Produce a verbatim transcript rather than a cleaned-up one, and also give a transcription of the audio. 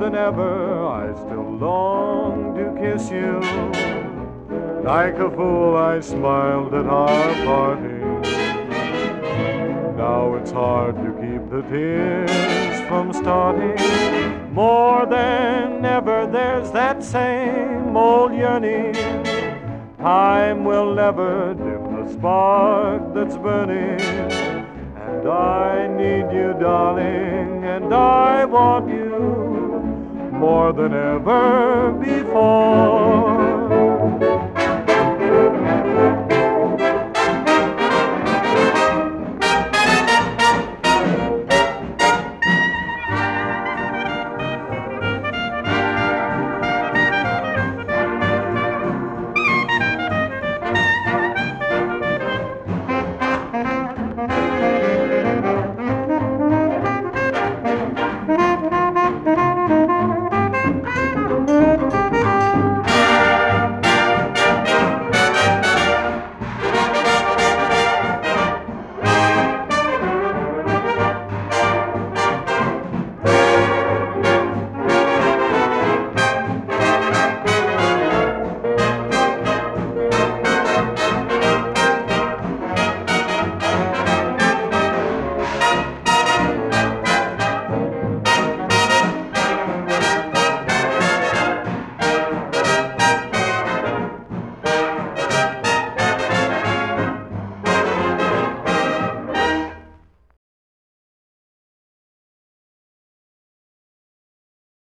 than ever I still long to kiss you. Like a fool I smiled at our parting. Now it's hard to keep the tears from starting. More than ever there's that same old yearning. Time will never dim the spark that's burning. And I need you, darling, and I want you more than ever before.